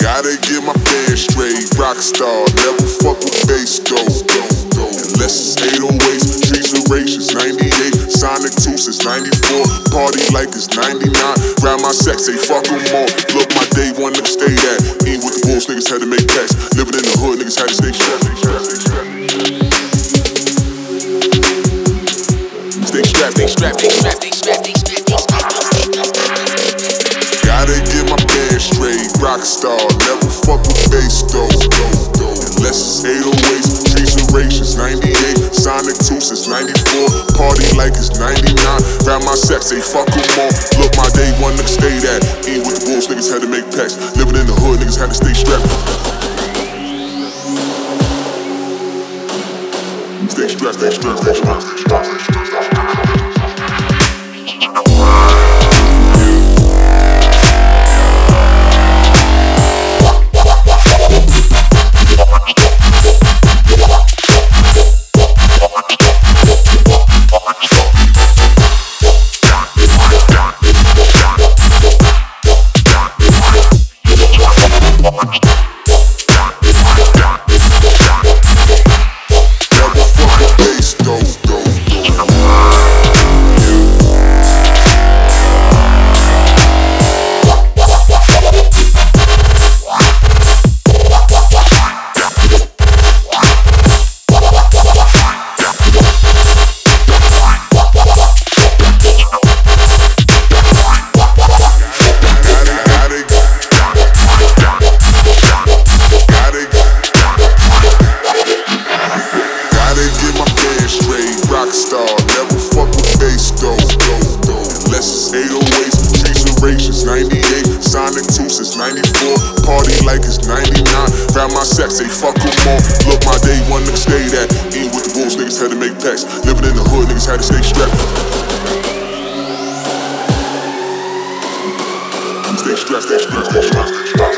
Gotta get my band straight, rockstar, never fuck with bass though. Unless it's 808s, streets are racious, 98, Sonic 2 since 94, party like it's 99, round my sex, they fuck them all. Look, my day one nigga stay that, eat with the wolves, niggas had to make packs, living in the hood, niggas had to stay strapped. Stay strapped. Gotta get my band straight, rockstar, never fuck with bass though. Unless it's 808s, streets are racious, 98, Sonic 2 since 94, party like it's 99, round my sex, they fuck them all. Look, my day one nigga stay that, eat with the wolves, niggas had to make packs, living in the hood, niggas had to stay strapped. Stay strapped. Rockstar, never fuck with bass though. Unless it's 808s, streets are racious, 98, Sonic 2 since 94, party like it's 99, round my sex, they fuck them all. Look, my day one nigga stay that, eat with the wolves, niggas had to make packs, living in the hood, niggas had to stay strapped. Stay strapped.